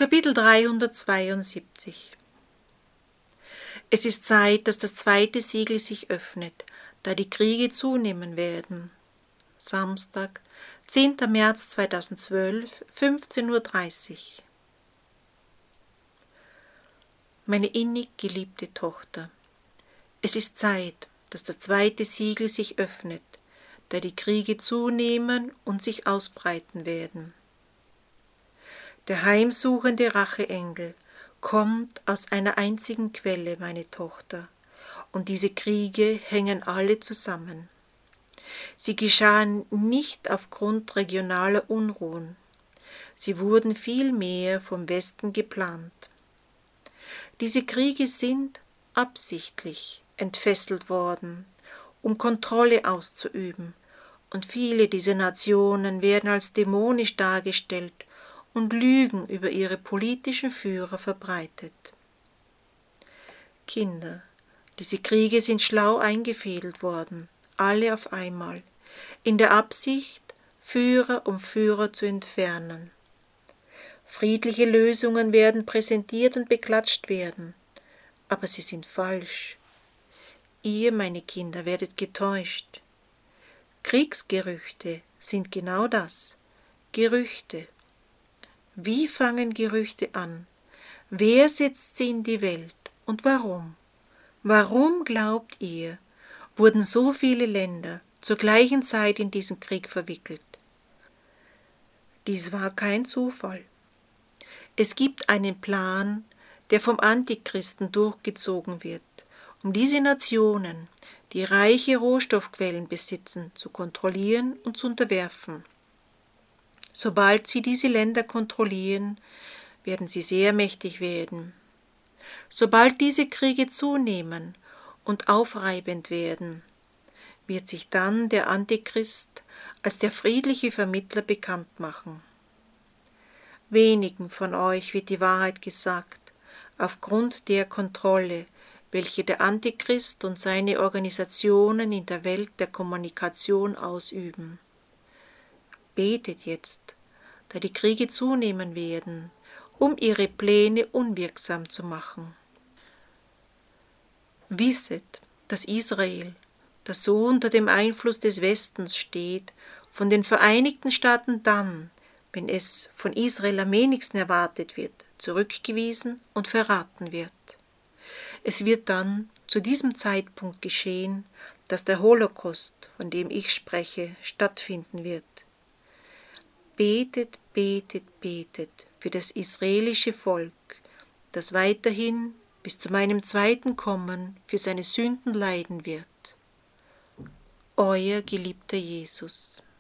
Kapitel 372. Es ist Zeit, dass das zweite Siegel sich öffnet, da die Kriege zunehmen werden. Samstag, 10. März 2012, 15:30 Uhr. Meine innig geliebte Tochter, es ist Zeit, dass das zweite Siegel sich öffnet, da die Kriege zunehmen und sich ausbreiten werden. Der heimsuchende Racheengel kommt aus einer einzigen Quelle, meine Tochter, und diese Kriege hängen alle zusammen. Sie geschahen nicht aufgrund regionaler Unruhen, sie wurden vielmehr vom Westen geplant. Diese Kriege sind absichtlich entfesselt worden, um Kontrolle auszuüben, und viele dieser Nationen werden als dämonisch dargestellt und Lügen über ihre politischen Führer verbreitet. Kinder, diese Kriege sind schlau eingefädelt worden, alle auf einmal, in der Absicht, Führer um Führer zu entfernen. Friedliche Lösungen werden präsentiert und beklatscht werden, aber sie sind falsch. Ihr, meine Kinder, werdet getäuscht. Kriegsgerüchte sind genau das, Gerüchte. Wie fangen Gerüchte an? Wer setzt sie in die Welt und warum? Warum, glaubt ihr, wurden so viele Länder zur gleichen Zeit in diesen Krieg verwickelt? Dies war kein Zufall. Es gibt einen Plan, der vom Antichristen durchgezogen wird, um diese Nationen, die reiche Rohstoffquellen besitzen, zu kontrollieren und zu unterwerfen. Sobald sie diese Länder kontrollieren, werden sie sehr mächtig werden. Sobald diese Kriege zunehmen und aufreibend werden, wird sich dann der Antichrist als der friedliche Vermittler bekannt machen. Wenigen von euch wird die Wahrheit gesagt, aufgrund der Kontrolle, welche der Antichrist und seine Organisationen in der Welt der Kommunikation ausüben. Betet jetzt, da die Kriege zunehmen werden, um ihre Pläne unwirksam zu machen. Wisset, dass Israel, das so unter dem Einfluss des Westens steht, von den Vereinigten Staaten dann, wenn es von Israel am wenigsten erwartet wird, zurückgewiesen und verraten wird. Es wird dann zu diesem Zeitpunkt geschehen, dass der Holocaust, von dem ich spreche, stattfinden wird. Betet, betet, betet für das israelische Volk, das weiterhin bis zu meinem zweiten Kommen für seine Sünden leiden wird. Euer geliebter Jesus.